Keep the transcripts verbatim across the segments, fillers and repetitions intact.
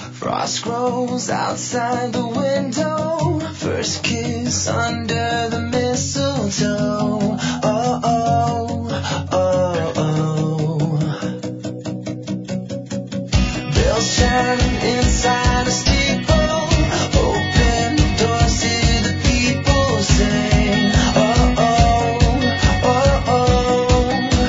Frost grows outside the window. First kiss under the mistletoe. Oh, oh, oh, oh. Bells chime inside a steeple. Open doors to the people sing. Oh, oh, oh, oh.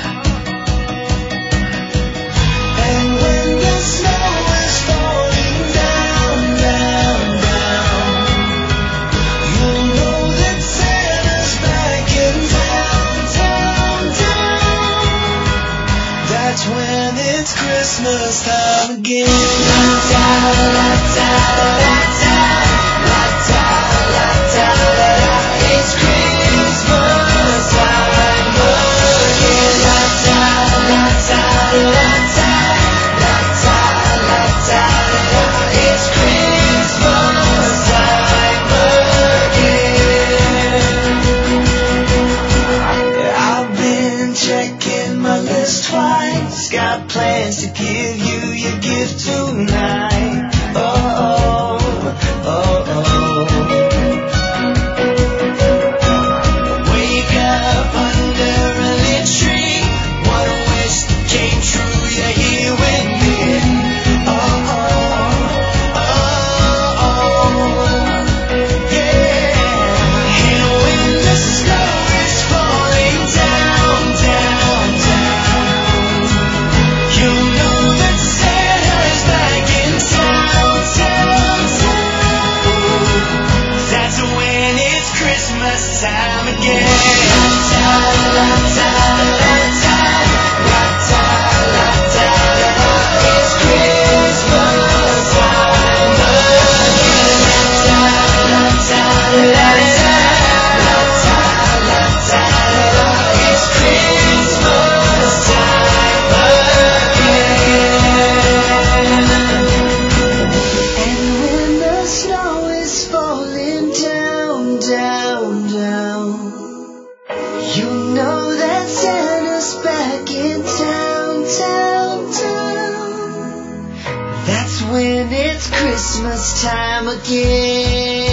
And when the snow is falling down, down, down, you'll know that Santa's back in town, town, town. That's when it's Christmas time again. La-ta, la-ta, la-ta, la-ta, la-ta, la-ta. It's Christmas time again. La-ta, la-ta, la-ta, la-ta, la-ta, la-ta. It's Christmas time again. I've been checking my list twice. Got plans to give you your gift tonight. Oh, oh, oh, oh. Wake up under a lit tree. One wish came true. You're here with me. Oh, oh, oh, oh, yeah. And when the snow is falling down, down, down, you know that Santa's back in town, town, town. That's when it's Christmas time again. La-ta, la-ta, la-ta, la-ta, la-ta, la-ta. It's Christmas time again. La-ta, la-ta, la-ta, la-ta, la-ta, la-ta. It's Christmas time again. And when the snow is falling down, down, down, you know that Santa's back in town, town, town. That's when it's Christmas time again.